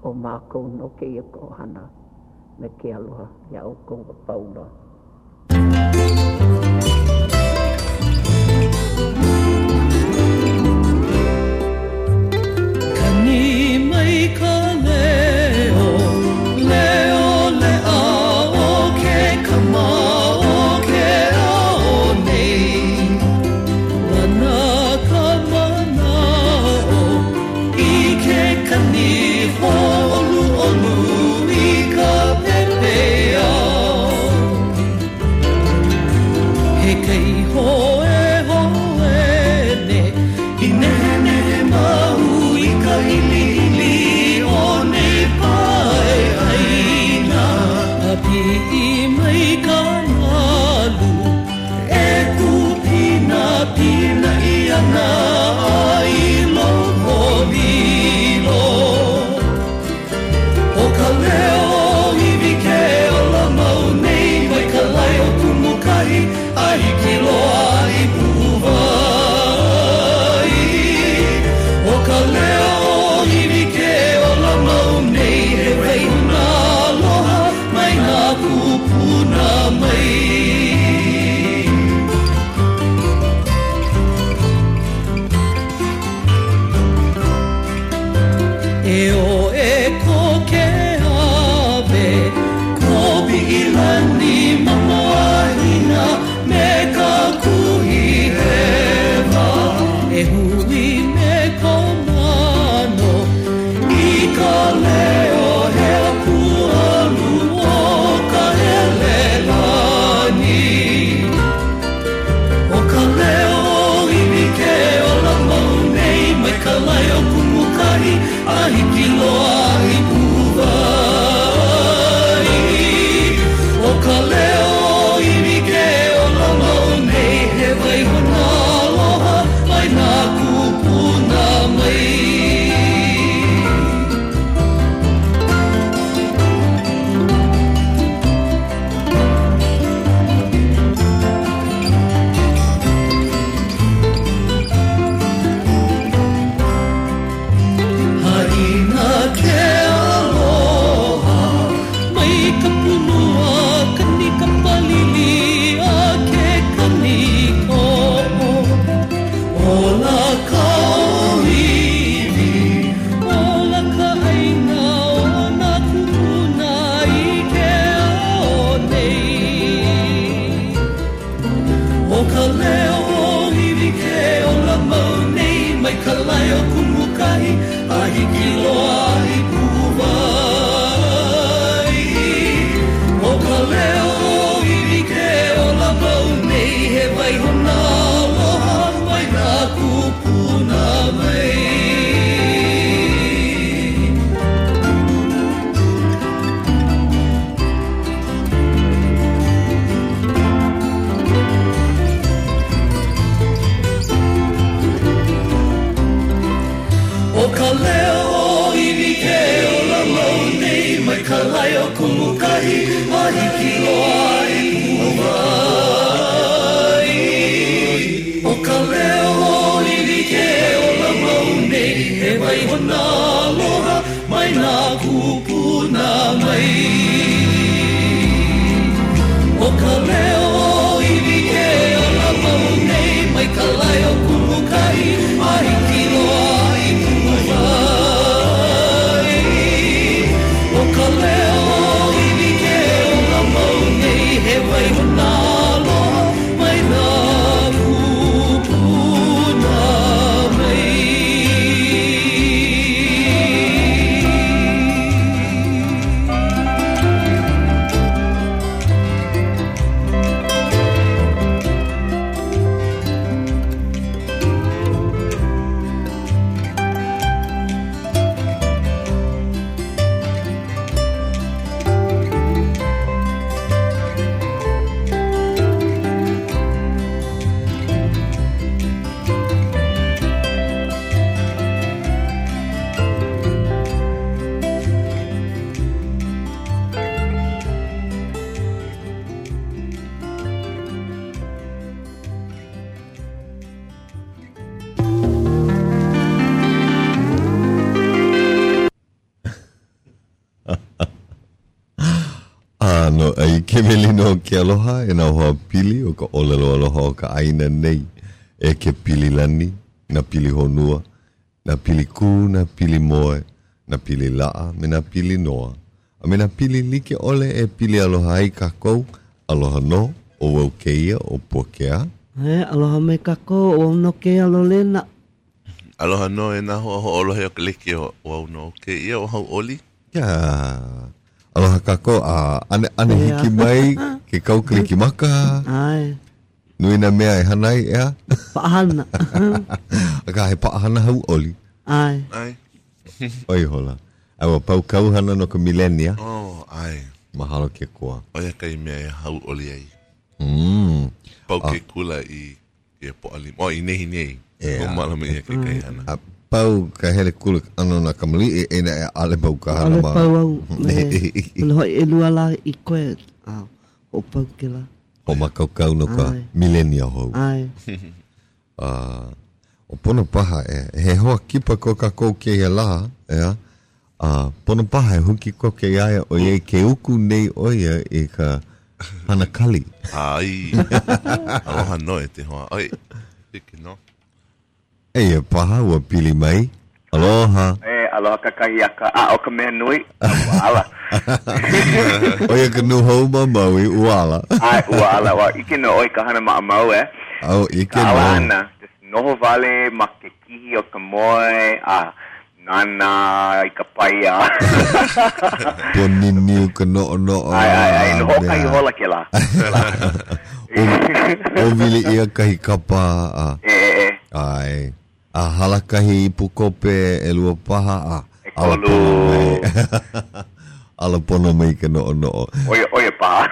o mākou no ke ia ko hana me ke aloha ia o kou pauloa. Kani mai ka leo, leo le a o ke kama o ke ao nei. Lana ka manao I ke kani holu olu I ka pepe ao. He kei hoe hoe ne, I nene mahu I ka ili ili o ne pai aina. Api I mai ka nalu, e kupina pina I ana ai loko lilo. O ka leo iwi ke o la mau nei mai ka lai o kumukahi ai ki loa I puwai. O ka leo iwi ke o la mau nei he rei na aloha mai nā kupuna mai. E o e ko ke ave, ko bi I lani mamoahina me ka kuhi hewa. E hui me ko mano, I ka leo he aku alu o ka hele lani. O ka leo iwi ke o la mau nei mai ka lai o kumukahi a hiki loa I puwai. O ka leo iwi ke o la mau nei he wai hona aloha mai nā kupuna mai. Haina ke aloha mai ka punua kani ka palili a ke kaniko. Ola ka oiwi, ola ka aina o nā kupuna I ke ao nei. O ka leo iwi ke o la mau nei mai ka lai o kumukahi a hiki loa I puwai. O ka leo iwi ke o la mau nei he wai hona aloha mai nā kupuna mai. O ka leo iwi ke o la mau nei mai ka lai o kumukahi a hiki loa I puwai. O ka leo iwi ke o la mau nei he wai hona aloha mai nā kupuna mai. O ka leo iwi ke o la mau nei mai ka lai o kumukahi a hiki loa I puwai. O ka leo iwi ke o la mau nei he wai hona aloha mai nā kupuna mai. Ano, ai ke melino ke aloha e na hoa pili o ka olelo aloha o ka aina nei e ke pili lani, na pili honua, na pili ku, na pili moe, na pili laa, me na pili noa. A me na pili like ole e pili aloha ai kakou, aloha no, o wau keia o pokea. Aloha me kakou, o no ke alo lena. Aloha no e na hoa ho olohe o ka liki o wau no keia o hau oli. Ya, aloha kako, ane hiki mai, ke kau kliki maka. Ai. Nui na mea e hanai ea. Paahana. Aka he paahana hau oli. Ai. Ai. Oi hola. Awa pau kau hana no ka milenia. Oh, ai. Mahalo ke koa. Oia kai mea e hau oli ai. Pau ke kula i po alim. O, i nehi nei. Yeah. O mala me ia ke kai hana. Pau ka hele kula ano na kamali e na e ale pau ka hana ma. Ale pau au. Lo hoi e lua la i koe. O pau ke la. O makau no ka milenia hou. Ai. O pono paha he hoa kipa ko ka kou ke ia la, pono paha e huki ko ke iaia o iei ke uku nei oia e ka hana kali. Ai. Aloha no e te hoa. Oi. Tiki no. E paha ua pili mai. Aloha. Aloha kakahi aka. O ka mea nui. Uala. Oia ka nuhou ma maui, uala. Ai, uala. Wa ike no oi ka hana maa mau Au, ike no. Ala ana. Noho vale ma ke kihi o ka moe. Nana i ka paia. Poniniu ka no. Ai, no hokai hola ke la. O vili ia kahi kapa. Ai. A halakahi ipukope e lua paha. Ala pono mai. Ala pono mai ka no. Oia paha.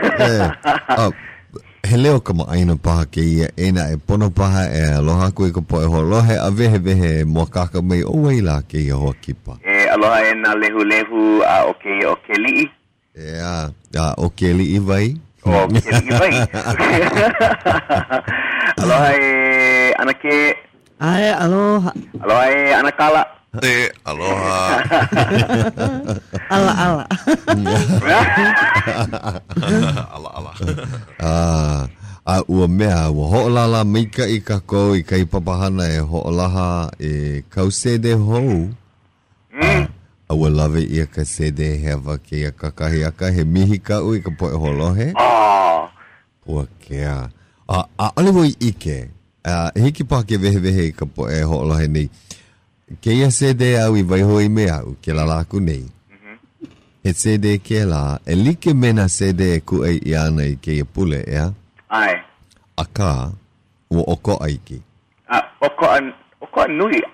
He leo ka maaina paha ke ia ena e pono paha e aloha koe ka poe ho lohe a vehe mua kaka mai o waila ke ia hoa kipa. Aloha e na lehu o ke li'i. O ke li'i vai. O ke li'i vai. Aloha e ana ke. Ai, aloha. Aloha e ana kala. Aloha. Ala. Ala. Ua mea, ua ho'olala meika i kako i kai papahana e ho'olaha e kausede hou. Ua lawe ia ka sede hewa ke ia kakahi aka he mihi kau i ka poe holohe. Ua kea. Aliwo i ike. Hiki pa ke vehe i ka poe ho'olahe nei. Ke ia sede au i vai hoi me au ke la laku nei. He sede ke la, e like mena sede e ku ai i ana i ke ia pule, ea? Ai. Aka, ua oko aiki. Oko nui.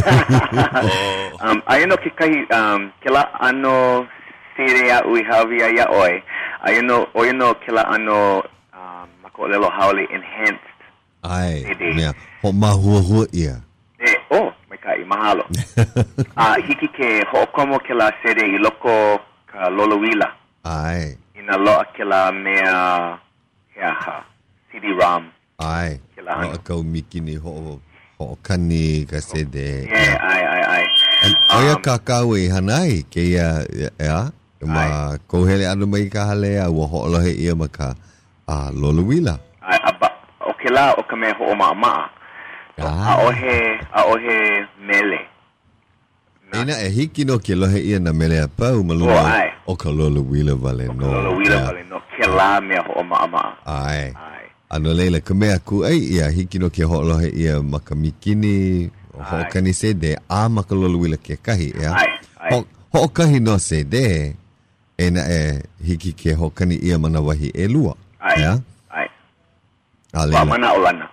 Aino ke kai, ke la ano sede au i hawi a ia oi. Aino ke la ano, mako lelo haole enhanced. Ai, mea, ho mahua ia. Mai kai, mahalo. Hiki ke ho'okomo ke la sede i loko ka lolowila. Ai. Ina loa ke la mea CD-ROM. Ai. Loa kau mikini ho'okani ka sede. Ai. Oia kakau i hanai ke ia, ma kouhele anu mai ka halea ua ho'olohe ia ma ka lolowila. O ke la o ka mea ho'omaa. Aohe mele. Ina e hiki no ke lohe ia na mele a pau maluma o ka lolowila vale no. Ke la mea ho'omaa. Ai. Ano leila ka mea ku ai ia hiki no ke ho'olohe ia maka mikini ho'okani sede a maka lolowila ke kahi ia. Ho'okahi no sede ena e hiki ke ho'okani ia mana wahi e lua. Ai. Mana o lana.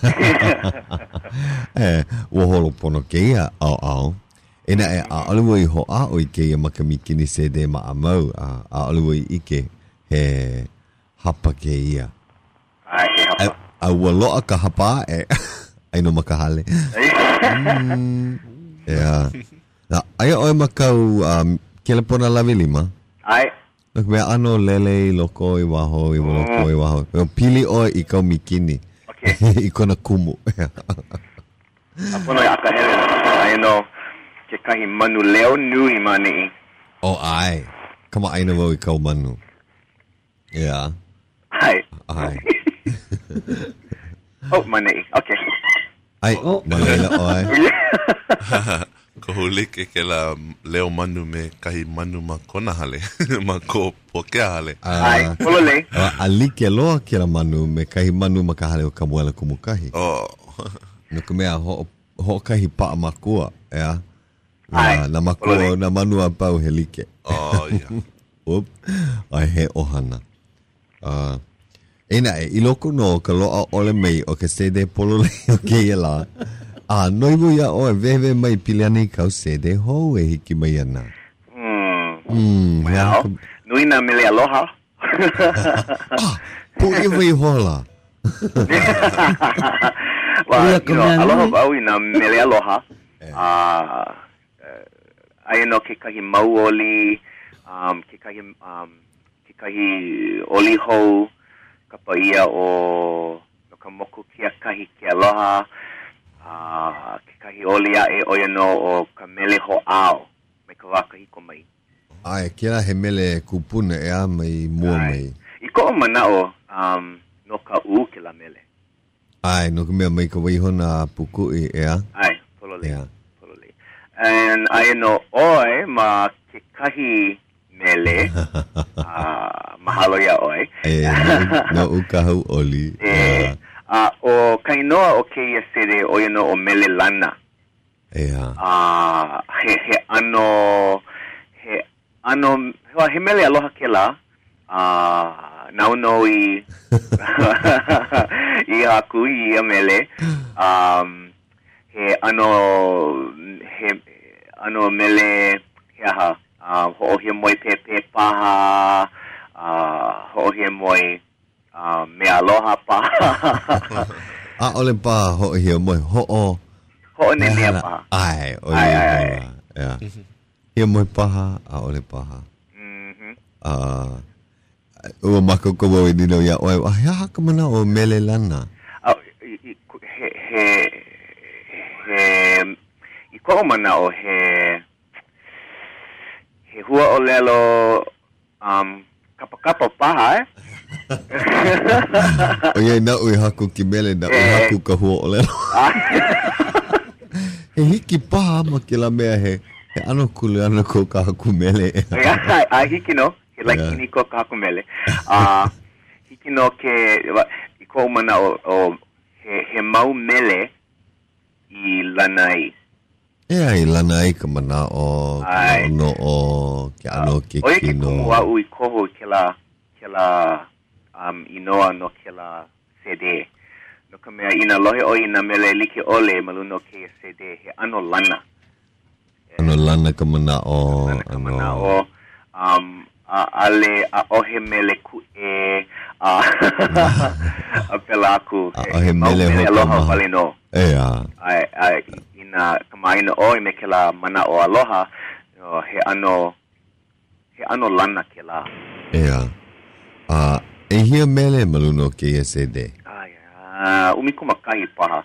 Ua holo pono ke ia au. Ena e a alua i ho a o i ke ia makamikini sede ma a mau a alua i ike he hapa ke ia. A ua loa ka hapa e aino makahale. Na aia oe makau kele pona lawe lima. Ai. Nak mea ano lele loko i waho i loko i waho. Pili oe i kau mikini. I kona kumu. Apono i aka hele aino ke kahi manu leo nui mani. Ai. Kama aina wau i kau manu. Yeah. Ai. Ai. Oh, manei. Okay. Ai, malela oi. Ko hulike ke la leo manu me kahi manu ma kona hale. Ma ko pokea hale. Ai, polole. Alike loa ke la manu me kahi manu ma ka hale o kamuela kumukahi. Oh. No ka mea ho kahi paa makua, ea. Ai, Na makua polole. na manu a pau he like. Oh, yeah. Up. Ai he ohana. Ena e iloko no ka loa ole mei o ke sede polole o ke ia noi mo ia o veve mai piliani kau sede ho e hiki mai ana. Well, nui na mele aloha. Pu i vai hola. Well, aloha au ina mele aloha. Ai no ke kahi mauoli, ke kahi oli hou, ka paia o no ka moku kia kahi ke aloha, ke kahi oli ae oia no o ka mele ho ao, mai ka waka hiko mai. Ai, kera he mele kupuna ea mai mua mai. I ko o manao, no ka u ke la mele. Ai, no ka mea mai ka waihona pukui ea. Ai, polole. Yeah. And I know oi ma ke kahi mele mahalo ya oi. No ukahau oli. O kainoa o ke ia sere o no o mele lana. He ano he mele aloha ke la nau no i i haku i a mele he ano mele he aha ho he moi pepe paha ho he moi me aloha paha ole pa ho he moi ho ne me paha ai ole ya he moi paha ole paha o mako ko mo ni no ya o ya ka mana o mele lana I ko mana o he hua o lelo kapa paha o ye na o haku ki mele na o haku ka hua o lelo he hiki paha ma ki la mea he ano kule ano ko ka haku mele ai hiki no he like ni ko ka haku mele hiki no ke I ko mana o he mau mele I lanai. I lanai ka mana o no o ke ano ke kino. Oe ke kumua ui koho ke la inoa no ke la sede. No ka mea ina lohe o ina mele like ole maluno ke sede he ano lana. Ano lana ka mana o. Ka mana o. Ale a ohe mele ku a pelaku. A ohe mele ho aloha pale no. Ai ina kamaina o me ke la mana o aloha he ano lana ke la. E hia mele maluno ke sede. Umikumakai paha.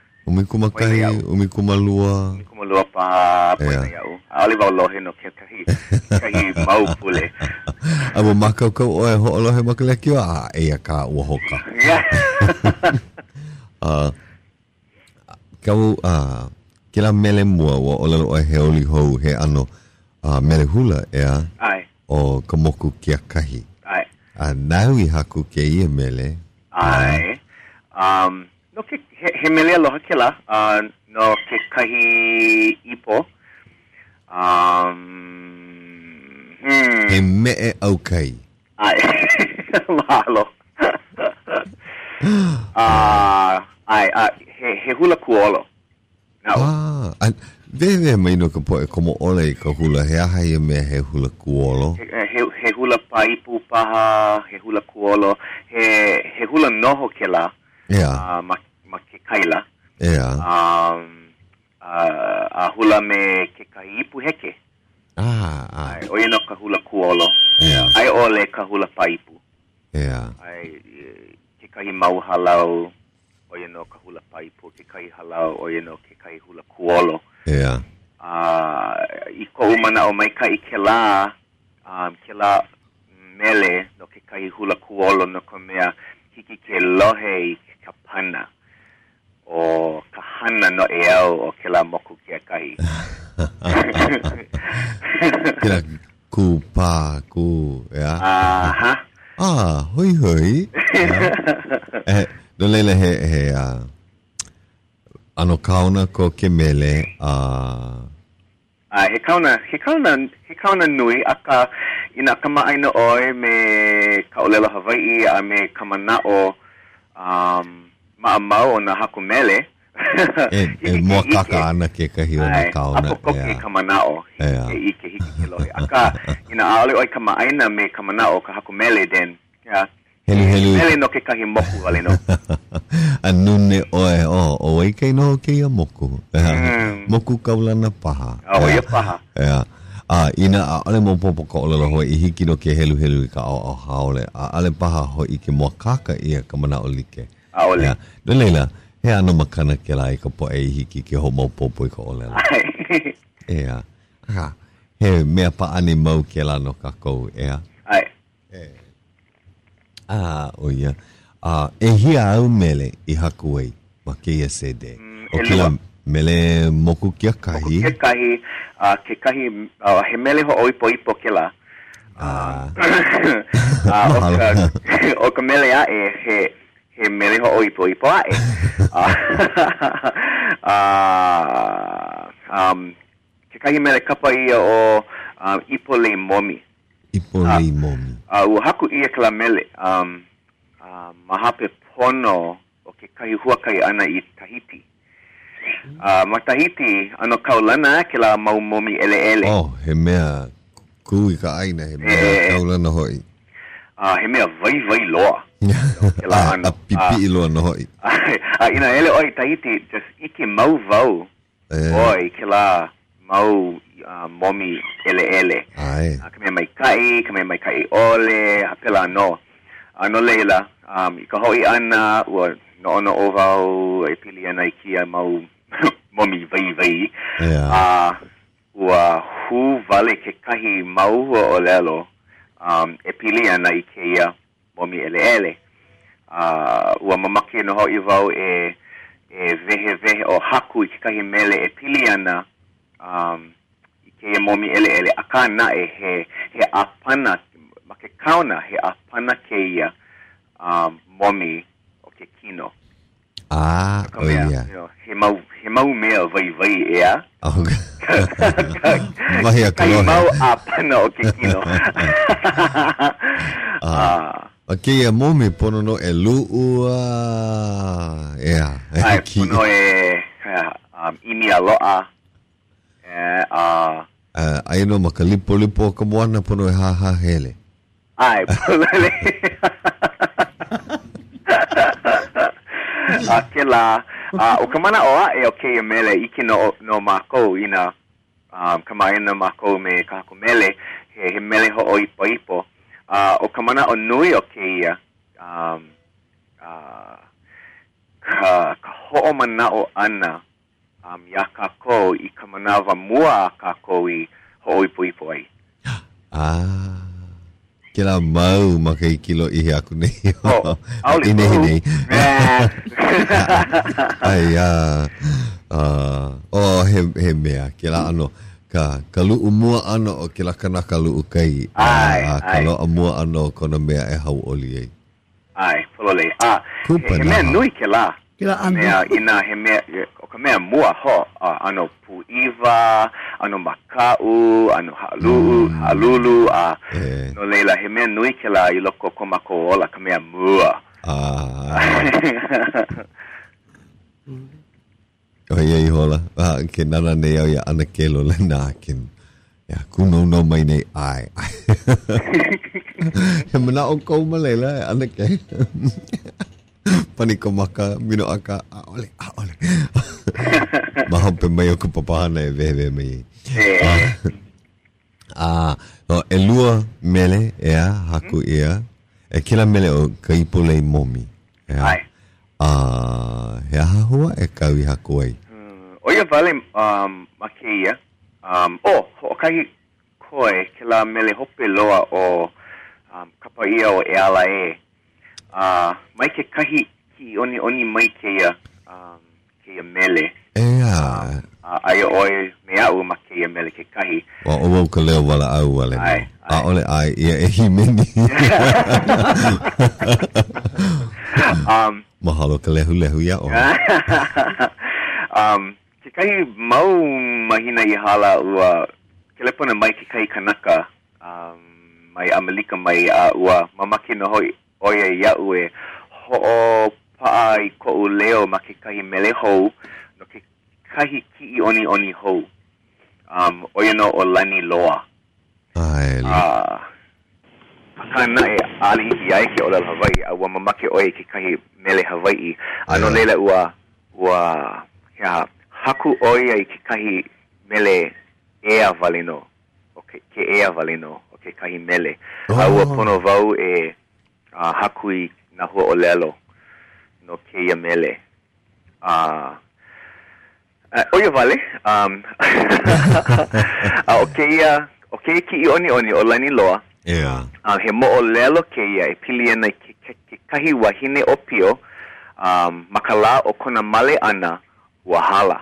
Umikumalua. Umikumalua paha poina yau. Aliva lohe no ke kahi mau pule. Amo makau oe ho lohe makaleki a e ka ua hoka. Kau kila mele mua o lalo o he oli hou he ano mele hula ea o ka moku kia kahi. Nau I haku ke ia mele. No ke he mele aloha ke la no ke kahi ipo. He mea au kai. Mahalo. He hula kuolo. Veve mai no ka poe como ole ka hula he aha ia mea he hula kuolo. He hula paipu paha, he hula kuolo, he hula noho ke la. Ma ke kaila. A hula me ke kaipu heke. Oia no ka hula kuolo. Ai ole ka hula paipu. Ai ke kai mau halau. Oia no ka hula paipu, ke kai halau, oia no ke kai hula kuolo. I ko umana o mai kai ke la mele, no ke kahi hula kuolo no ka mea hiki ke lohe I ka pana o ka hana no e au o ke la moku kia kahi. Kira ku pā ku, ea? Hoi hoi. No leila he ano kauna ko ke mele he kauna nui aka ina kamaaina oi me kaulela Hawaii a me kamanao maamau o na haku mele mua kaka ana ke kahi o na kauna apo ke kamanao hiki ke lohe aka ina aole oi kamaaina me kamanao ka haku mele den helu mele no ke kahi moku ale no anune oe o e kei no ke ia moku moku kaulana paha ia paha ina ale mo popo ka ole ho I hiki no ke helu I ka o haole ale paha ho I ke mua kaka ia ka mana o like ole no leila he ano makana ke la I ka po e hiki ke ho mo popo I ka ole he mea pa ane mau ke la no ka kou o ia e hia au mele I haku ei ma ke ia sede o kila mele moku kia kahi ke kahi he mele ho oipo ke la o ka mele a he mele ho oipo a ke kahi mele kapa ia o ipole momi haku ia kala mele mahape pono o ke kahi huakai ana I Tahiti ma Tahiti ano kaulana ke la mau momi ele he mea kui ka aina he mea kaulana hoi he mea vai loa ke la ano pipi loa no hoi ina ele oi Tahiti just ike mau vau oi ke la mau momi ele ka mea mai kai ole hapela no ano leila ka hoi ana ua no o vau e pili ana I kia mau momi vai ua hu vale ke kahi mau o lelo e pili ana I kia momi ele ua mamake no hoi vau e vehe o haku I ke kahi mele e pili ana I kia momi ele akana he apana ma ke kauna he apana ke ia momi o ke kino he mau mea vai ea kai mau apana o ke kino ke ia momi pono no e luua pono imi aloa ai no makalipo ka moana pono e ha hele polele Kela o kamana o e o ke mele iki no mako ina kamaina mako me kako mele he mele ho ipo o kamana o nui o ke ia ka ho mana o ana ya kako I kamana va mua kako I ho ipo ai Kila mau makai kilo I aku nei. Ini. He mea kila ano ka lu'u mua ano o kila kana ka lu'u kai. Ka lo'a mua ano kona mea e hau oli ei. Polole. He mea nui kila. Kila ano. Ina he mea o ka mea mua ho ano pu'iwa, ano makau, ano halulu no leila he mea nui ke la I loko komako ola ka mea mua iei hola ke nana nei au ia ana kelo le nā kin kuno no mai nei ai he mana o kou ma leila ana ke pani ko maka mino aka ole mahampe mai o ku papahana e vehe mai no e lua mele ea haku ia e kila mele o ka ipolei momi he aha hua e kaui haku ai oia vale makeia o kai koe kila mele hope loa o kapa ia o e ala e. Mai ke kahi ki oni mai ke ia mele. Ea. Ai oi me au ma ke ia mele ke kahi. Wa o ka leo wala au wale. Ai. A ole ai ia e himeni. Mahalo ka lehu ia o. Ke kahi mau mahina I hala ua kelepona mai ke kahi kanaka mai Amalika mai ua mamaki no hoi oia ia ue ho'o pa'a I ko'u leo ma ke kahi mele hou no ke kahi ki'i oni hou oia no o lani loa Ai. Kana e ali I ai ke ola Hawaii ua mamaki oia ke kahi mele Hawaii ano leila ua ya haku oia I ke kahi mele ea valino ke ea valino o ke kahi mele ua pono vau e haku I na hua o lelo no ke ia mele oia vale o ke ki I oni o lani loa he mo o lelo ke ia e pili ana ke kahi wahine opio makala o kona male ana wahala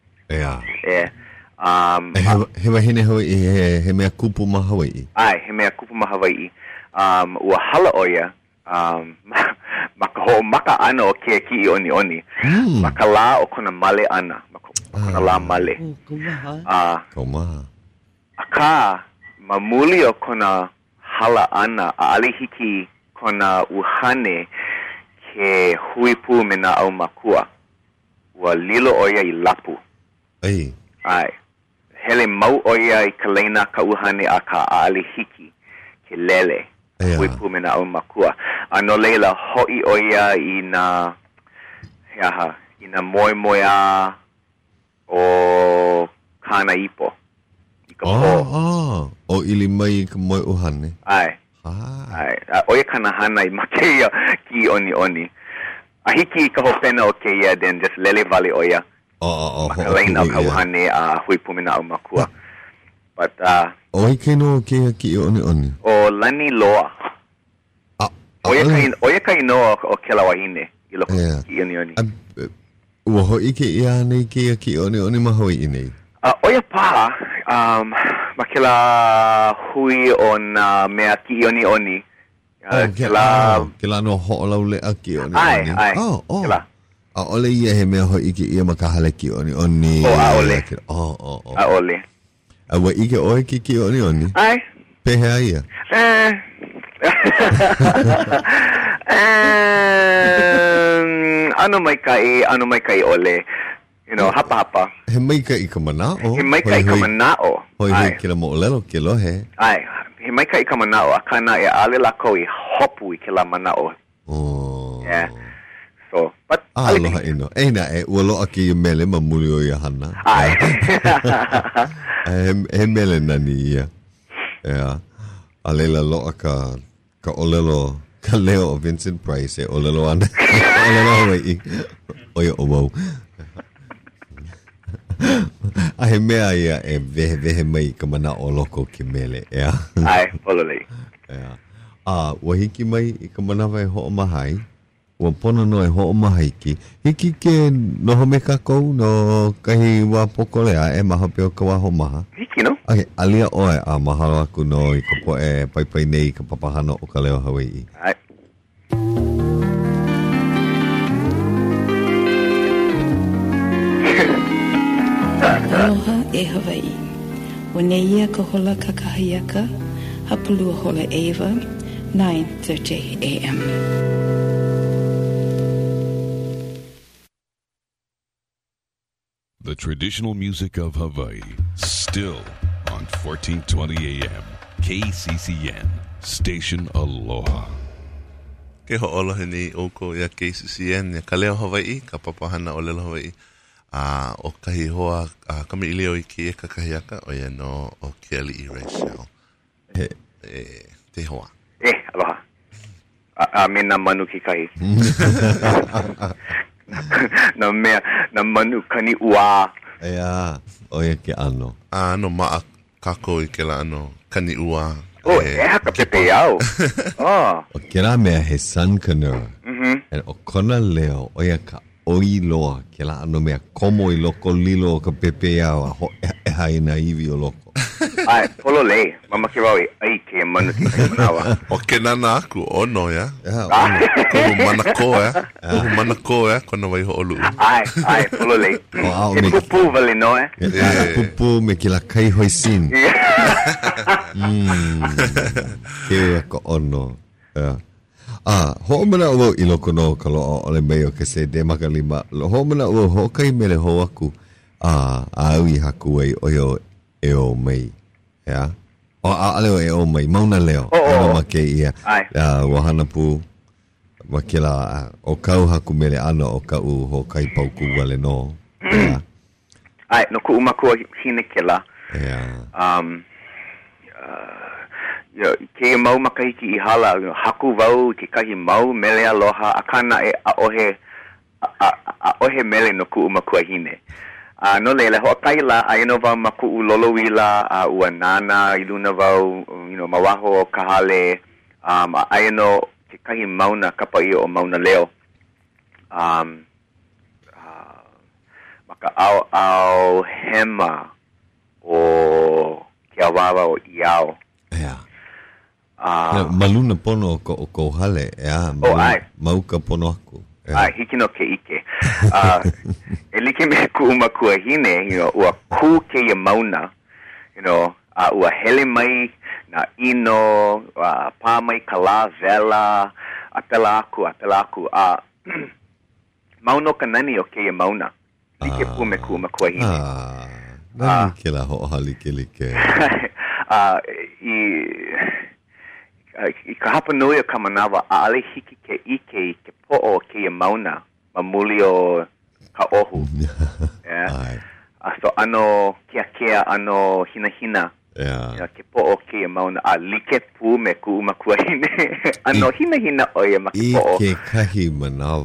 he wahine Hawaii he mea kupu ma Hawaii ai he mea kupu ma Hawaii wahala oia maka ana o ke ki I oni makala o kona male ana kona la male Komaha aka mamuli o kona hala ana a alihiki kona uhane ke huipu me na au makua ua lilo oia I lapu ai hele mau oia I kaleina ka uhane a ka alihiki ke lele huipu me na au makua ano leila hoi oia I na moia o kana ipo o ili mai ka moi uhane ai oia kana hana I makeia ki oni ahiki ka hopena o keia then just lele vale oia makalaina ka uhane hui pumina au makua but oi keno keia ki oni o lani loa oia ka inoa o kela wahine I loko ki oni ua hoi ke ia nei keia ki oni mahoi nei oia pa makela hui o na mea ki oni kela no ho'olau le aki oni kela ole ia he mea hoi ke ia makahale ki oni a ole awa ike oe ki oni ai pehea ia ano mai kai ole hapa he mai kai ka manao he mai kai ka manao hoi kila mo lelo ke lohe he mai kai ka manao akana e ale la koi hopu I kila manao so but aloha ino eina ualo aki mele mamuli o ia hana he mele nani ia alela lo ka olelo ka leo o Vincent Price olelo ana olelo Hawaii oia o mau he mea ia e vehe mai ka mana o loko ki mele pololei wahiki mai I ka manawa e ho'o mahai ua pono no e ho'o mahai hiki ke noho me kakou no kahi wa poko lea e maha peo ka waho maha hiki no alia oe a mahalo aku no I ka po e pai nei ka papahano o ka leo Hawaii Aloha e Hawaii. Wane ia ka hola kakahiaka, hapulua hola Ava, 9:30 a.m. The traditional music of Hawaii, still on 1420 a.m. KCCN, Station Aloha. Ke ho'olo hini oko ia KCCN, ia ka leo Hawaii, ka papahana o lelo Hawaii. O kahi hoa kami ilio I ki e kakahiaka o ia no o Kelly I Rachel te hoa aloha me na manu ki kahi na manu kani ua o ia ke ano maa kako I ke la ano kani ua Oh, haka pepe au. Oh. O ke la mea he sun canoe. E o kona leo o ia ka oi loa ke la ano mea komo I loko lilo o ka pepe au a ho e haina iwi o loko. Ai, polo lei. Mama ke wau ai ke manu ki manawa. O ke nana aku, ono ya. Ono. Kohu manako Kohu manako kona wai ho olu. Ai, polo lei. E pupu vale no Pupu me ke la kai hoi sin. Ke ko ono. Ho mana o I loko no ka loa o le mei o ke se de makalima. Ho mana o ho kai mele ho aku. Aui haku ei o e o mei. Ya. O aleo e o mei. Mauna leo. Ano ma ke ia. Wahana pu. Makela o kau haku mele ana o kau ho kai pauku wale no. Ai, no ku umakua hine ke la. Ke mau makahiki I hala haku wau ke kahi mau mele aloha akana e aohe mele no ku umakua hine. No lele ho kaila aino va maku lolowila ua nana I luna vau mawaho kahale aino ke kahi mauna kapa I o mauna leo. Maka au hema o ke awawa o iao. Maluna pono o ko hale. Mauka pono aku. Hiki no ke ike. E like me ku umakua hine, ua ku ke ia mauna, ua hele mai na ino, pā mai ka la vela, atela aku. Mauno ka nani o ke ia mauna. Like pu me ku umakua hine. Nani ke la ho hali ke like. I ka hapa nui o ka manawa, ale hiki ke ike ke po'o ke ia mauna, mamuli o ka ohu. So ano kia ano hina. Ke po'o ke ia mauna, like pu me ku umakua hine. Ano hina o ia maki po'o. Ike kahi manawa.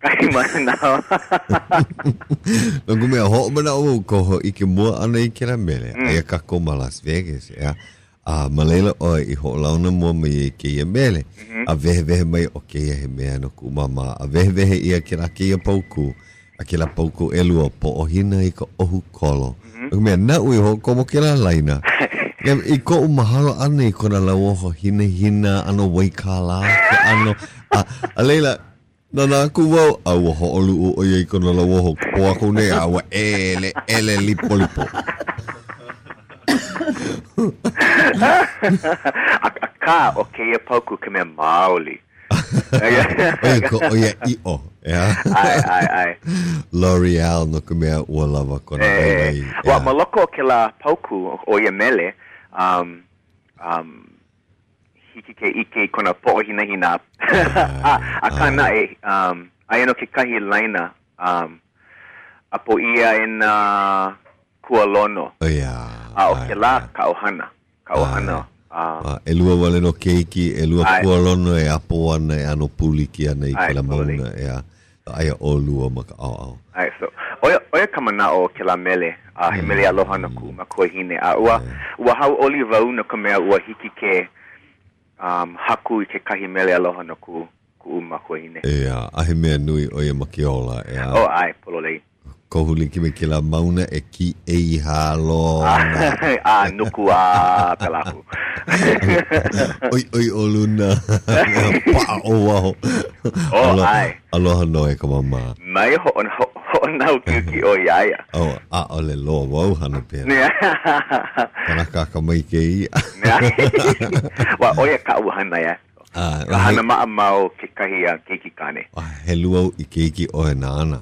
Nongu mea ho manawa koho ike mua ana I ke la mele. Aia kako ma Las Vegas, Malela o I ho launa mua mai ke ia mele. A vehe mai o ke ia he mea no ku mama. A vehe ia ke la ke ia pauku. A ke la pauku elua po o hina I ka ohu kolo. Mea na ui ho komo ke la laina. I ko umahalo ana I kona lau ho hina ano waikala. Ano. A leila. Nana aku wau. Awa ho olu o ia I kona lau ho po aku ne. Awa ele lipo. Aka o ke ia pauku ke mea maoli. Oia I-o. Ai. L'Oreal no ke mea ua lava kona ai. Wa maloko ke la pauku o ia mele. Hiki ke ike kona po'o hina. Aka na aino ke kahi laina. Apo ia na kualono. O ke la kauhana. Elua wale no keiki, elua kualono e apo ana e ano puliki ana I ke la mauna aia o lua maka au. So oia kamana o ke la mele, he mele aloha na ku makua hine. Ua hau oli vau na ka mea ua hiki ke haku I ke kahi mele aloha na ku makua hine. Ahe mea nui oia makiola. Ai, polo lei. Kohuli ki me ke la mauna e ki e halo. Nuku pelahu. Oi oluna. Pa o waho. Ai. Aloha no e ka mama. Mai ho nau ki o iaia. Ole loa wau hana pera. Kanaka ka mai ke I. Wa oia ka uhana ya. Hana maa mau ke kahi keiki kane. He luau I keiki o e nana.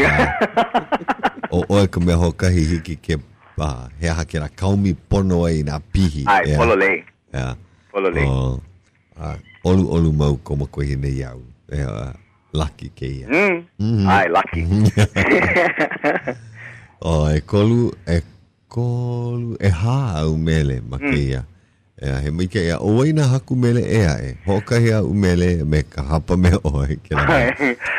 O ka mea ho kahi hiki ke he aha ke la kaumi pono ai na pihi. Ai, polo lei. Polo lei. Olu mau koma koe hine iau. Lucky ke ia. Ai, lucky. E kolu e ha au mele ma ke ia. He mai ke ia o waina haku mele ea e. Hokahi au mele me ka hapa me oe ke la.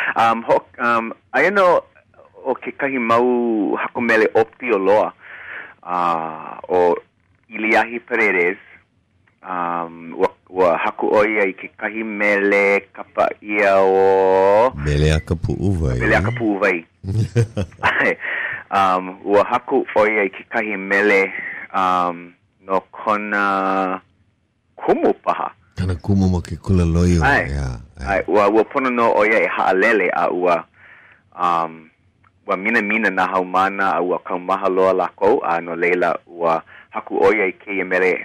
Aino o ke kahi mau haku mele opti o loa o Iliahi Perez ua haku oia I ke kahi mele kapa ia o Mele aka pu'uwai. Mele aka pu'uwai. Ua haku oia I ke kahi mele no kona kumu paha. Kana kumu ma ke kula loio. Ua pono no oia E haalele a ua mina na haumana a ua kaumaha loa lako a no leila ua haku oia I keia mele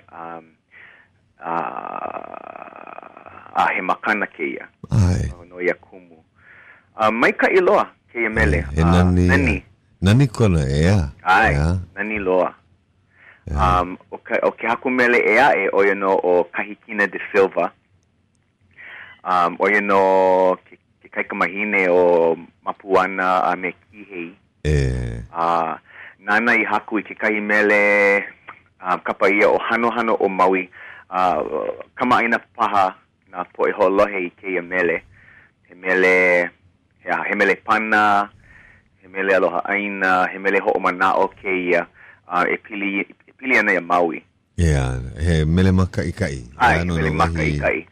he makana keia. No ia kumu. Maika I loa keia mele. Nani kona ea. Nani loa. O ke haku mele ea E oia no o Kahikina de Silva. Oia no ke kaikamahine o Mapuana a me Kihei. Nana I haku I ke kahi mele kapa ia o hano o Maui. Kamaina paha na poe holohe I keia mele. He mele pana, he mele aloha aina, he mele ho'omana'o keia. E pili ana ia Maui. He mele makai. He mele makai.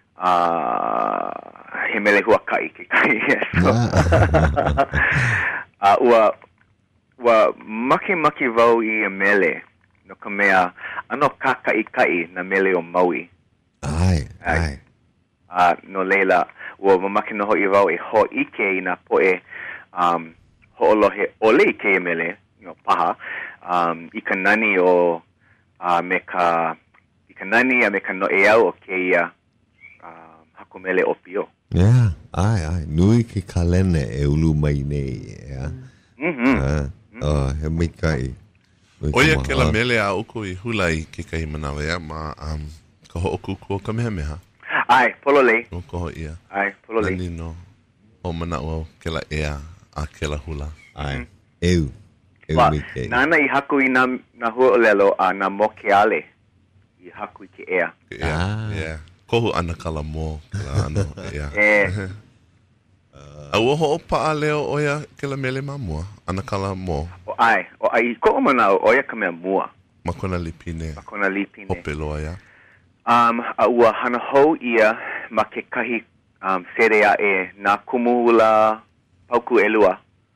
He mele huakai ke kai. Ua maki vau I a mele no ka mea ano kai na mele o Maui. No leila ua mamaki no hoi vau E ho ike I na poe ho'olohe ole I keia mele no paha. I ka nani o me ka nani a me ka no e au o keia haku mele o pio. Nui ke kalene E ulu mai nei. He maikai. Oia ke la mele a uku I hula I ke kai manawa ia ma ka ho'oku kua ka meha. Pololei. O koho ia. Pololei. Nani no o manawa ke la ea a ke la hula. Eu mike. Nana I haku I na hua o lelo a na moke ale I haku I ke ea. Kohu ana kala mo kala ano ea. A ua ho'o pa'a leo oia ke la mele mamua ana kala mo. O ai ko o mana oia ka mea mua. Makona lipine. Hope loa ia. A ua hana hou ia ma ke kahi serea E na kumuhula pauku elua.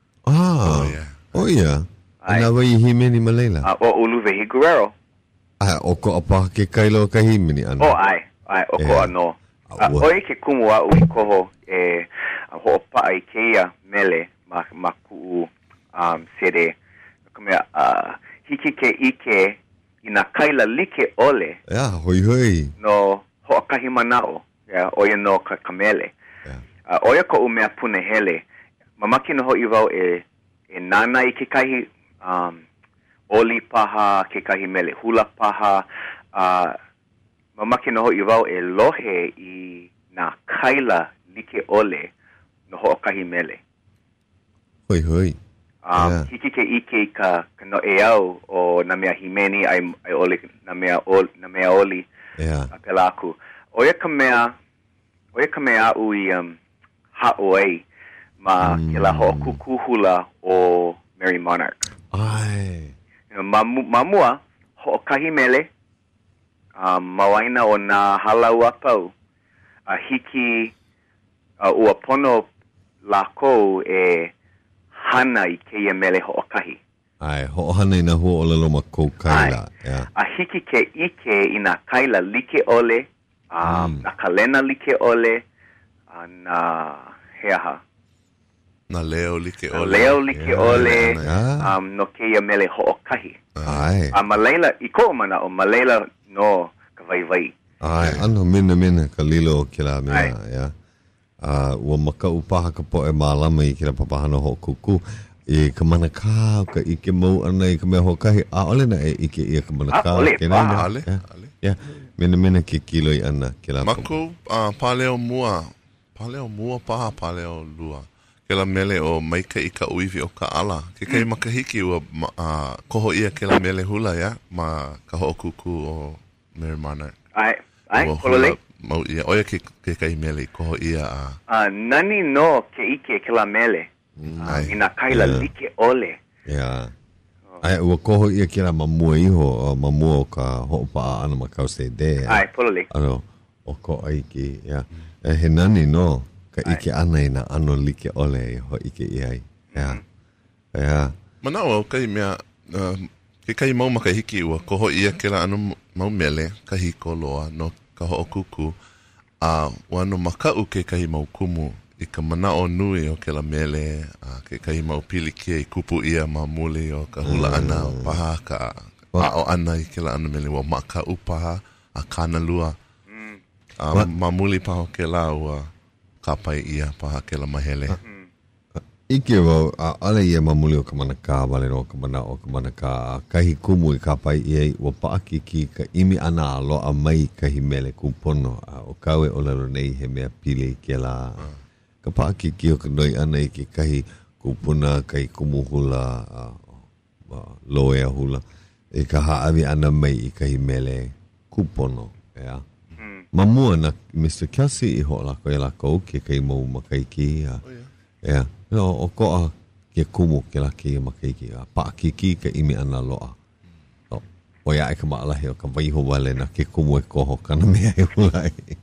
Oia. Ina wai himeni maleila. O Uluvehi Guerrero. O ko apa ke kailo ka himeni ana. O ko ano. Oi ke kumu a ui koho ho pa ai keia mele ma ku sere. Kamea hiki ke ike ina kaila like ole. Hoi. No ho kahi manao. Oia no ka mele. Oia ko umea pune hele. Mamaki no ho I vau e nana I ke kahi oli paha, ke kahi mele hula paha. Mamaki no ho I vau e lohe I na kaila like ole no ho kahi mele. Hoi. Hiki ke ike ka no e au o na mea himeni ai ole na mea oli. A pelaku. Oia ka mea ui haoei ma ke la ho kukuhula o Mary Monarch. Mamua ho kahi mele mawaina o na halau apau hiki ua pono lako e hana I keia mele ho kahi. Ho hana ina ho o lalo ma kou kaila. A hiki ke ike ina kaila like ole na kalena like ole na heaha. Na leo like ole. No keia mele ho kahi. Malaila I ko mana o malaila no ka vai. Ano mina ka lilo ke la mea. Ua maka upaha ka po e malama I ke la papahana ho kuku. E ka manakau ka ike mau ana I ka mea ho kahi. Ole na e ike ia ka manakau. Ale. Mina ke kilo I ana ke la. Mako paleo mua paha paleo lua. Ke la mele o maika I ka uiwi o ka ala. Ke kai makahiki ua koho ia ke la mele hula ia. Ma ka ho kuku o Mary Monarch. Pololei. Mau ia. Oia ke kai mele koho ia nani no ke ike ke la mele. Ina kaila like ole. Ai ua koho ia kira mamua iho, mamua o ka ho'opa ana makau se de. Ai, pololi. Ano, o ko aiki, ia. He nani no, ka ike ana ina ano like ole ho ike iai. Ia. Ia. Manawa o kai mea, ke kai mau makahiki ua, koho ia kela anu mau mele, ka hiko loa, no ka ho'o kuku, wano makau ke kai mau kumu, I ka manao nui o ke la mele, ke kai mau pili kia I kupu ia ma muli o ka hula ana o paha ka o ana I ke la ana mele wa maka upaha a kana lua. Ma muli paha o ke la ua kapai ia paha ke la mahele. Ike wau, ale ia mamuli o ka manaka, wale no ka mana o ka manaka, kahi kumu I kapai ia ua paaki ki ka imi ana aloa mai kahi mele kumpono, o kawe o lalo nei he mea pili ke la... Ka paaki ki o ka noi ana I ke kahi kupuna, kahi kumuhula, loea hula. E ka haawi ana mai I kahi mele kupono. Yeah. Mamua na Mr. Kelsey I hola ko e la kou ke kahi mau makaiki. Yeah. No, o koa ke kumu ke la ke makaiki. Paaki ki ka imi ana loa. O ia e ka maalahi o ka waiho wale na ke kumu e koho kana mea e hula e.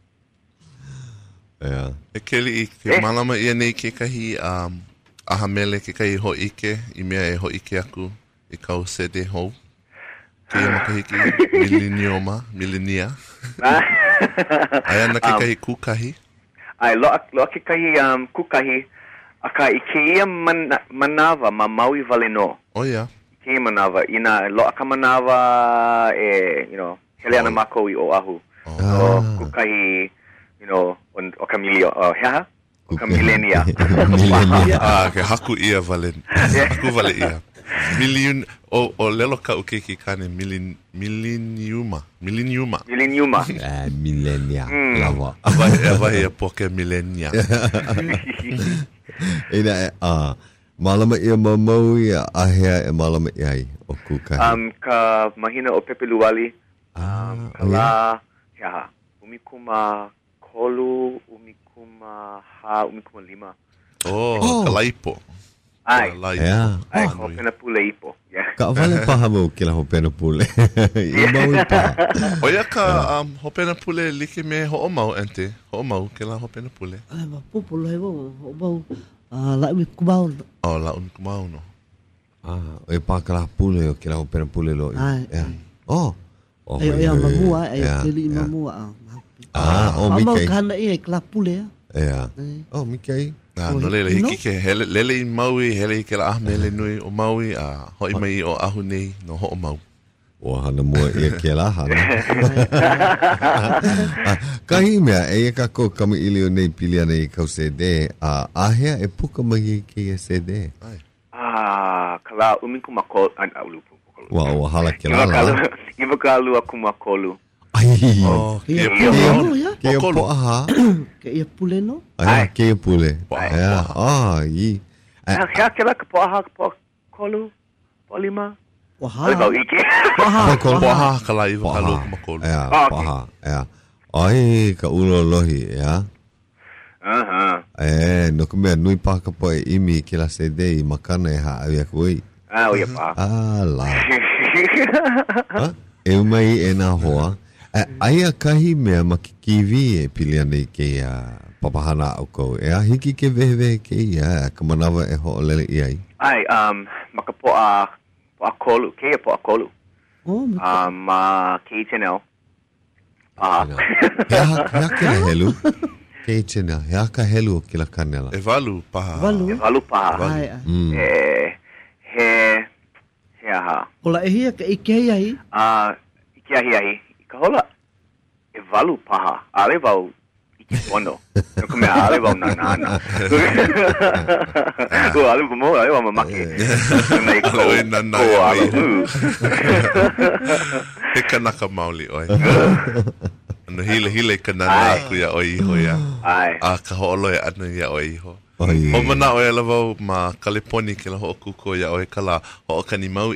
Yeah. E keli I ke malama ia nei ke kahi aha mele ke kahi ho ike I mea e ho ike aku I kau sede hou ke ia makahiki milenia ai ana ke kahi kukahi ai loa ke kahi kukahi aka I ke ia manawa ma maui vale no oh yeah ke ia manawa ina loa ka manawa hele ana mako I o ahu kukahi o ka milio, hea? O ka milenia. Ke haku ia vale. Haku vale ia. O lelo ka ukeki kane mileniuma. Milenia. Lava. Avahi a poke milenia. Ina malama ia mamau ia ahea e malama ia o kukahi. Ka mahina o Pepe Luwali. Ka la, hea, umikuma kolu, umikuma lima. Oh, kalaipo. Ai. Yeah. Ai, hopena pule ipo. Ka vale paha mo ke la hopena pule. I mau I paha. O ia ka hopena pule like me ho mau ente. Ho mau ke la hopena pule. Ai, ma pupu lohe mo, ho mau. La ui kumau. Oh, la un kumau no. O e pa ka la pule o ke la hopena pule lo. Ai. Oh. Ai, ia mamua, ai, teli mamua. O Mikei. Mau kana I la pule. Yeah. Oh, Mikei. No lele hiki ke lele I maui, hele ke la ahmele nui o maui, hoi mai o ahu nei no ho o mau. O hana mua ia ke la hana. Kahi mea, e ka ko kama ili o nei pili ana I kau se de, ahea e puka mai ke ia se de. Kala umikuma kolu, ulupu. Wa hala ke la la. Iwa ka lua kuma kolu. Ai. Ke ia po aha. Ke ia pule no? Ai, ke ia pule. Ya, i. Hea ke la ka po aha, ka po kolu, po lima. Waha. Alibau ike. Poha kala iwa ka lua kuma kolu. Ya, paha. Ya. Ai, ka ulo lohi, ya. No ka mea nui paha ka po e imi ke la se de I makana e haa ia kui. O ia pa. La. E umai e nā hoa. Aia kahi mea makikiwi e pili ana I ke papahana au kou. E a hiki ke vehevehe ke ia, ka manawa e ho lele I ai. Ai, maka po a kolu, ke ia po a kolu. Ma ke I Chanel. Hea ke la helu. Ke I Chanel. Hea ka helu o ke la kanela. E valu paha. E valu paha. He aha. Ola e hia ka I ke ai? Ike ahi. Ka hola, e valu paha, ale vau ike pono. No ka mea ale vau nanana. Ale vau mamake. Ale nanana. He kanaka mauli oi. Ano hile kanana aku ia oi iho ia. Ka hoolo e anu ia oi iho. Ho mana oi ala vau ma Kaleponi ke la ho kuko ia oi kala ho kani mau ia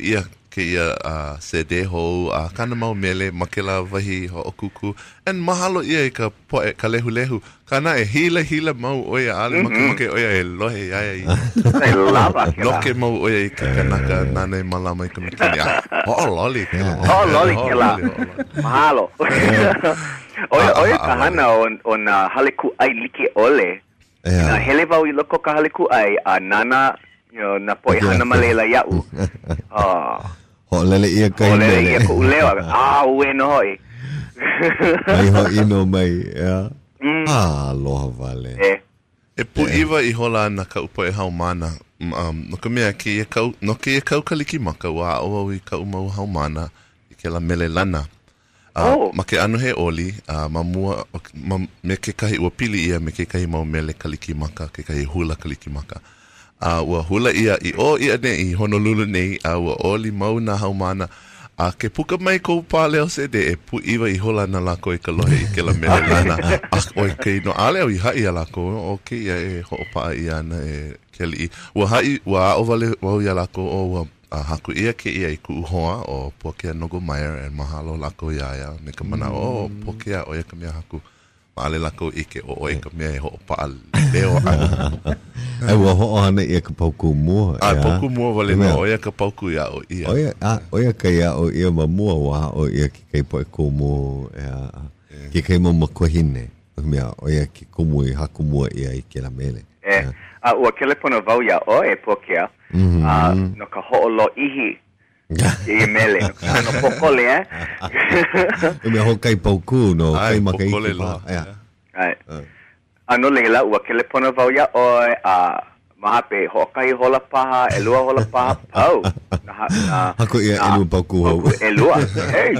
ke ia CD ho kana mau mele ma ke la wahi ho o kuku and mahalo ia ka poe ka lehu kana hila mau oia ale make oia lohe ia Sai lava ke no ke mau oia ka kanaka nane malama ka mikini loli ke la mahalo oia kahana on haleku ai like ole na hele vau I loko ka haleku ai nana na poe hana malela iau ho lele ia kai lele ia ko uleo ue no hoi ai ho ino mai loha vale e pu iwa I hola na ka upo e hau mana no ka mea ke e kau kaliki maka wa o I ka umau hau mana I ke la mele lana ma ke anu he oli mamua me ke kahi ua pili ia me ke kahi mau mele kaliki maka ke kahi hula kaliki maka ua hula ia I o ia ne I Honolulu nei ua oli mau na hau mana ke puka mai kou pāleo se de e pu iwa I hola na lako I ka lohe I ke la mele lana oi kei no aleo I hai a lako o ke ia e ho'opaa ia na e keli I ua hai ua o vale wau ia lako o ua haku ia ke ia I ku uhoa o Pokea Nogomeyer e mahalo lako ia me ka mana o Pokea o ia ka mea haku maale lako I ke o e ka mea e ho'opaa leo anu ai ua ho'o hana ia ka pauku mua pauku mua wale no o ia ka pauku ia o ia o ia ka ia o ia mamua wa o ia ki kai poe kumu ki kai mo makohine mea o ia ki kumu I haku mua ia I ke la mele ua kelepona vau ia o e Pokea no ka ho'olo ihi I mele no pokole mea ho kai pauku no kai makai pokole lo ano leila ua kelepona vau ia o mahape hokai hola paha elua hola paha pau hako ia elua pauku hau elua hey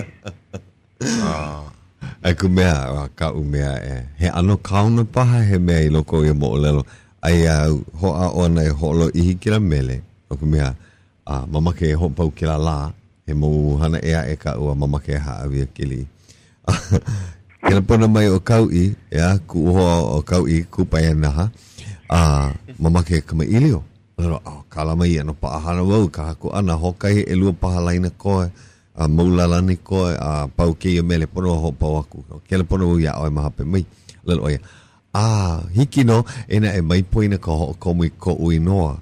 aku mea ka umea he ano kauna paha he mea I loko ia mo lelo ai hoa ona e holo ihi kila mele aku mea mamake ho pau kila la he mo hana ea e ka ua mamake ha avia kili kila pona mai o kau'i ku hoa o kau'i ku paia naha mamake kama ilio kala mai ano paahana wau ka haku ana hokai e lua paha laina koe maulalani koe pau ke ia mele pono ho pau aku kila pona wau ia oe mahape mai lalo oia hiki no ena e mai poina ka ho komu I ko uinoa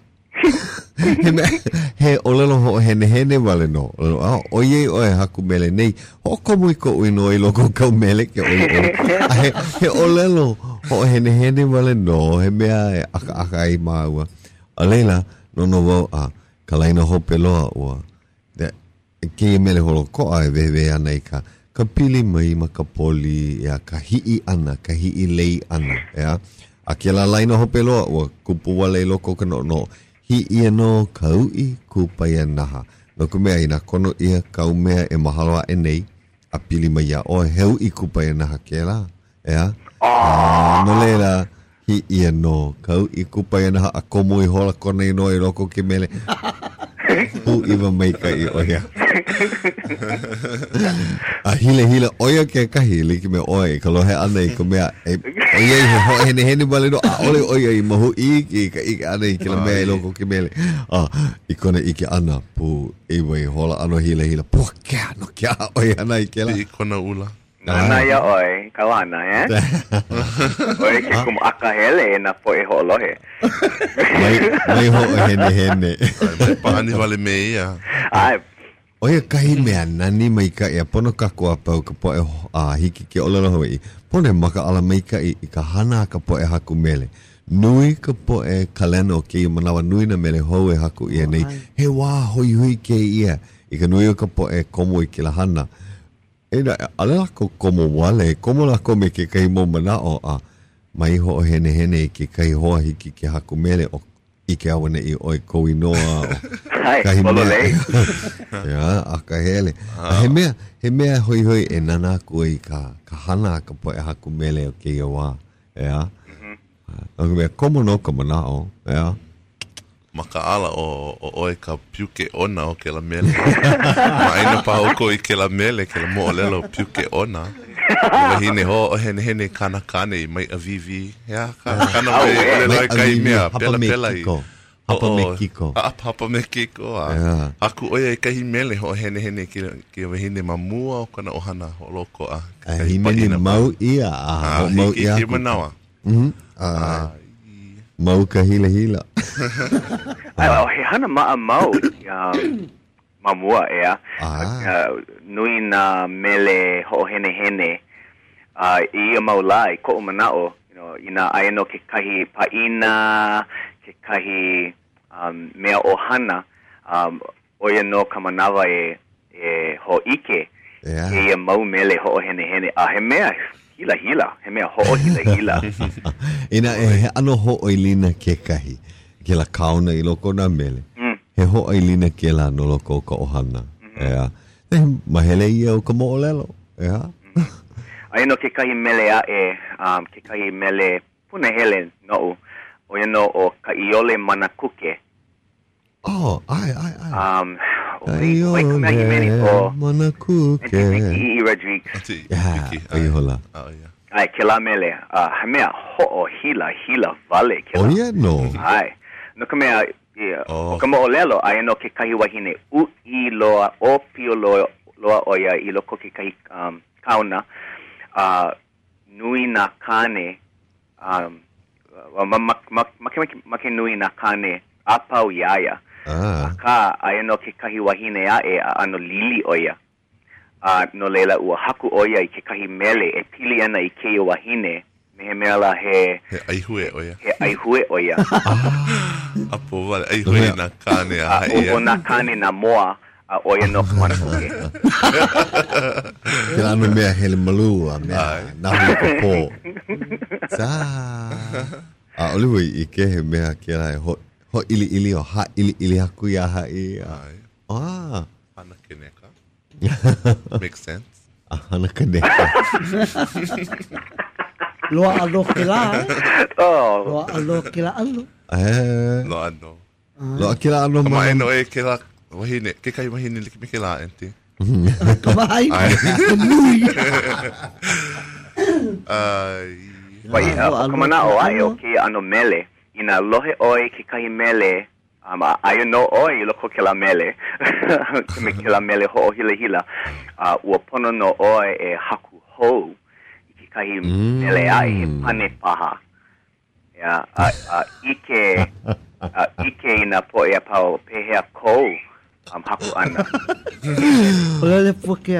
he olelo ho hene wale no oye oe haku mele nei ho komu I ko uinoa I loko kau mele ke oe he olelo ho hene wale no he mea aka I maua alela no wau kalaina ho peloa ua ke mele holo ko ai vewe ana I ka pili mai ma ka poli ka hii ana ka hii lei ana a ke la laina ho peloa ua kupu wale loko ka no hii no kau'i kupaia naha no ku mea ina kono ia kau mea e mahaloa e nei a pili mai a o heu I kupaia naha ke la no leila hii no kau'i kupaia naha a komu I hola kona I no I loko ke mele pu iwa mai ka I oia hile oia ke kahi liki me oia ka lohe ana I ka mea oia I ho hene wale no ole oia I mahu I ka ana I ke la mea I loko ke mele I kona I ke ana pu iwa I hola ano hile pua kia no kia oia ana I ke la I kona ula Nana ia oi, kawana, Oi ke kum aka hele na po e holohe. Mai ho hene. Mai paani wale me ia. Oia kahi mea nani mai ka ia pono ka kua pau ka po e hiki ke olelo hoi. Pone maka ala mai ka I ka hana ka po e haku mele. Nui ka po e kaleno ke I manawa nui na mele hou e haku ia nei. He wā hui ke ia. I ka nui o ka po e komo I ke la hana. Ena, ale lako komo wale, komo lako me ke kai mo mana o mai ho hene I ke kai hoa hiki ke haku mele o I ke awane I oi koui noa o kahi mele. Aka hele. He mea hoi e nana kua I ka hana ka po e haku mele o ke ia wā. Aka mea komo no ka mana o. Maka ala o oe ka piuke ona o ke la mele. Maina pa o ko I ke la mele, ke la mo lelo piuke ona. Iwa hine ho o hene kana kane I mai avivi. Kana mai leloi kai mea, pela I Hapa me kiko. Hapa me kiko. Aku oia kahi mele ho hene ki wahine mamua o kana ohana ho loko a. Himene mau ia. Mau ia. Ki manawa. Mau ka hila. He hana maa mau mamua ea. Nui na mele ho hene. Ia mau lai ko manao. Ina aeno ke kahi paina, ke kahi mea ohana, oia no kamanawa ho ike, ia mau mele ho hene. He mea hila, he mea ho hila. Ina he ano ho oilina ke kahi, ke la kauna I loko na mele. He ho oilina ke la no loko ka ohana. Mahele ia o ka mo'olelo. Aino ke kahi mele ke kahi mele punahele no o o ka iole manakuke. Oh, ai. Iole manakuke. I Rodriguez. Ai hola. Ai, ke la mele, hamea ho'o hila vale ke la. Oh, yeah, no. Ai, no ka mea, ka mo'olelo, aino ke kahi wahine ui loa, o pio loa oia I loko ke kahi kauna, nui na kane, make nui na kane apau yaya. Ka aeno ke kahi wahine ano lili oia. No leila ua haku oia I ke kahi mele e pili ana I keia wahine. Mehe meala he aihue oia. He aihue oia. Apo wale, aihue na kane a ia. O na kane na moa. Oia no kamanakuke. Ke lano mea hele malua, mea nahu ko po. Sa. Oliwe I ke he mea ke lai ho ili o ha ili haku ia hai. Hana keneka. Makes sense. Hana keneka. Loa alo ke la. Loa alo ke la alo. Loa ano. Loa ke la ano. Kama eno ke la. Wahine, ke kai wahine like me ke la ente. Kamai. Kamana o ai o ke ano mele. Ina lohe oi ke kai mele. Ayo no oi loko ke la mele. Me ke la mele ho hila. Ua pono no oi e haku hou. Ke kai mele ai pane paha. Ya, ike ina po e pao pehea kou. Haku ana. Ola le puke.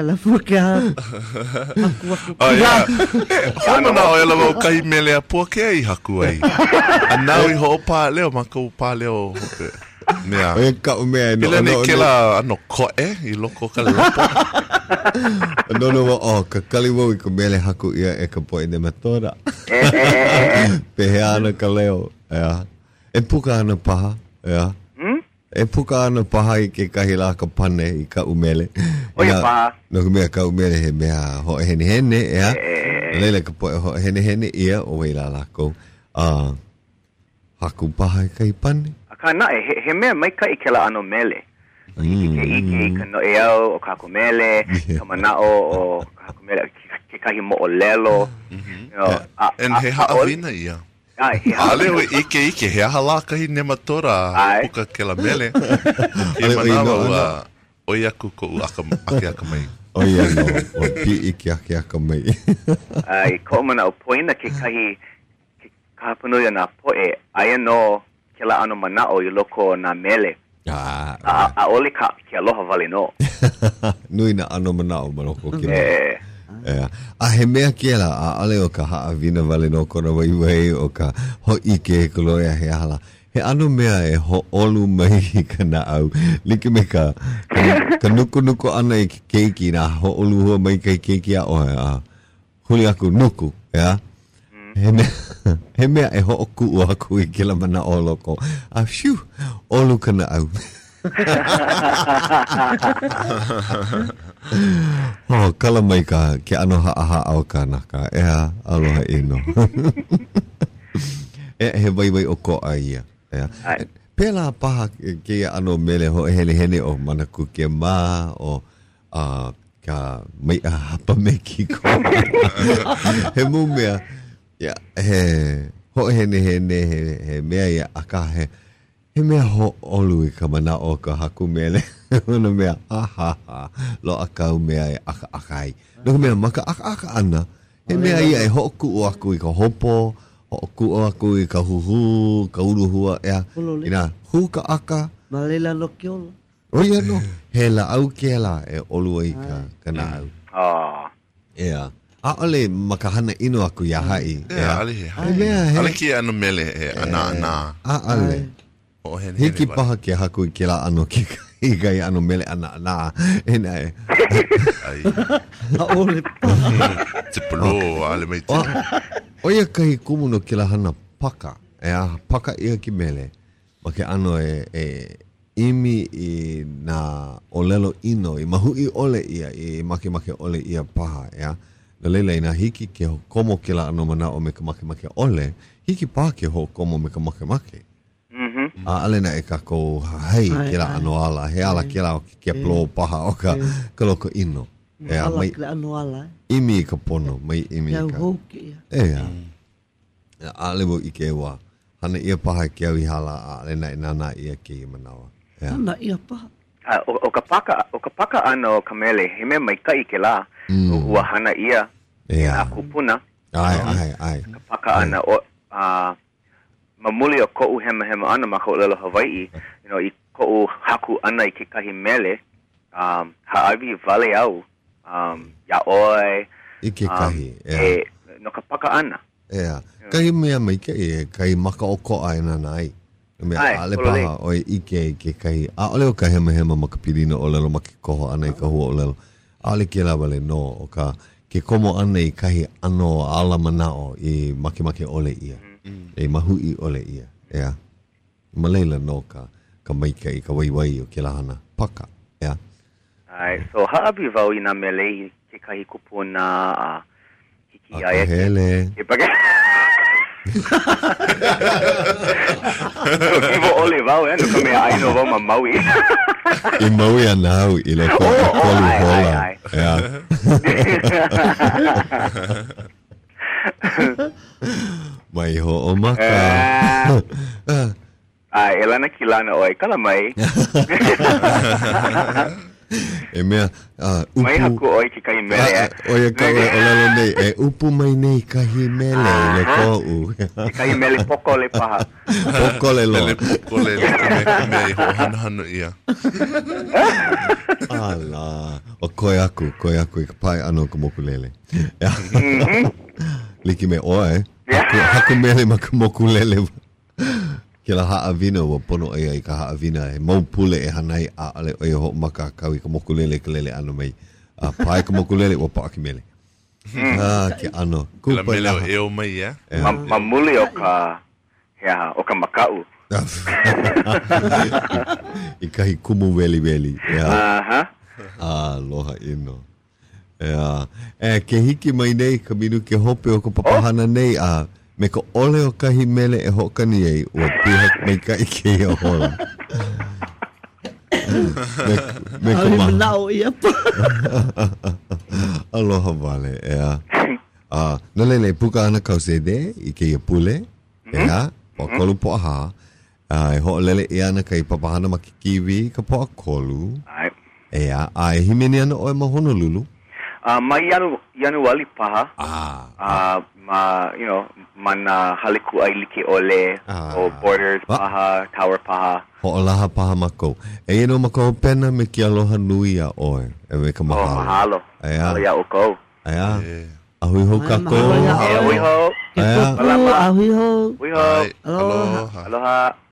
Ano na oia lawa o kahi mele a puke I haku ai. Anau I ho pa leo, mako pa leo. Mea. Oia ka o mea. Pila ne ke la ano koe I loko ka lapo. No, ka kaliwo I ka mele haku ia e ka po I ne matora. Pehea ana ka leo. E puka ana paha. E puka ana paha I ke kahi la ka pane I ka umele. Oia paha. No ka mea ka umele he mea ho hene ea. Leila ka poe ho hene ia o weila lako. Haku paha I kai pane. Aka na he mea mai ka I ke la ano mele. Ike ka no e au o kako mele. Ka manao o kako mele. Ke kahi mo o lelo. En he haawina ia. Aleo ike he ahala kahi nematora puka ke la mele. Ke manawa ua oia kuko u ake akamai. Oia no, o pi ike ake mai. Ai, ko mana o poina ke kahi kahapunuia na poe, aia no ke la ano manao I loko na mele. A ole ka ke aloha vale no. Nui na ano manao maloko ke mele. He mea kia la a ale o ka haawina vale no kona waiwai o ka ho ike ko loia he ala. He ano mea e ho olu mai I ka na au. Like me ka nuku ana I keiki na ho olu hua mai kai keiki a ohe a huli aku nuku, ya. He mea e ho oku o aku I ke la mana o loko. Phew, olu ka na au. Kala mai ka ke ano haa au ka naka ea aloha ino. He waiwai o ko aia. Pela paha ke ano mele ho hene o manaku ke ma o ka mai a hapa me ki ko. He mu mea he ho hene he mea ia aka he He mea ho olu I ka mana o ka haku mele. Ona mea, lo akau mea e aka-akai. No mea, maka aka-aka ana. He mea ia e hoku o aku I ka hopo, hoku o aku I ka huhu, ka uruhua, ea. Ina, hu ka aka. Malela no kiolo. O ia no, he la au ke la e olu ai ka na au. Ea. A ole makahana ino aku ia hai. Ea, ale he hai. Ale ki ano mele he ana. A ale. Hiki paha ke haku I ke la ano ki kai ano mele ana. Ena e. Ai. A ole paha. Te polo, ale mai te. Oia kai kumu no ke la hana paka. Ea, paka ia ki mele. Ma ke ano e imi I na olelo ino I mahu I ole ia I make ole ia paha ea na leila ina hiki ke ho komo ke la ano mana o me ka make ole hiki paha ke ho komo me ka make a alena e kako hei ke la ano ala he ala ke la ke plo paha o ka loko ino ea mai ano ala imi ka pono mai imi ka ea ale mo I ke wa hana ia paha ke au I hala alena ina na ia ke manawa Ana ia paha. O ka paka ana o ka mele, he mea mai kai ke la. Ua hana ia. Ea. A kupuna. Ai. Ka paka ana o mamuli o ko'u hema ana ma ko lelo Hawaii. You know, I ko'u haku ana I ke kahi mele. Haawi vale au. Ya oi. I ke kahi. No ka paka ana. Ea. Kahi mea mai kai maka o ko'a ina nai. Me ale paha o ike ke kai a ole o ka hema makapirina o lelo maki koho ana I ka hua o lelo ale ke la wale no o ka ke komo ana I kahi ano ala manao I maki ole ia e mahu I ole ia ea malela no ka maika I ka waiwai o ke la hana paka ea ai so haabi vau I na mele ke kahi kupuna hiki ai hele ke pake Ivo ole vau no ka mea ai no vau ma maui I maui anau I le ko kolu hola ea mai ho o maka elana kilana oi kala mai e mea upu mai haku oi ki kai mele oia ka olelo nei e upu mai nei kahi mele le ko u kai mele poko le paha poko le lo Poko le me ho hana ia. ala o koe aku I ka pai ano ka mokulele liki me oe haku mele ma ka mokulele ke la haawina wa pono ai ka haawina e maupule e hanai a ale o ho maka kau I ka mokulele ka lele ano mai a pai ka mokulele wa pa ki mele ke ano La mele o eo mai ya mamuli o ka o ka makau I kahi kumu weli aloha ino ke hiki mai nei ka minu ke hope o ka papahana nei me ka ole o kahi mele e hokani ei ua piha mai ka ike o hola. Me ka maha. Nau ia pa. Aloha vale, ea. Nalele puka ana kausede i ke ia pule, ea, po kolu po aha. E ho lele i ana kai papahana makikiwi ka po kolu. Ea, e himeni ana oe ma Honolulu. Mai yanu wali paha. Mana haliku ai like ole, o borders paha, tower paha. Ho'olaha paha mako. E ino mako pena me ki aloha nui a oe. E me ka mahalo. Mahalo. Mahalo ya o kou. Ea. Ahui ho kako. Ahui ho. Ahui ho. Ahui ho. Aloha. Aloha.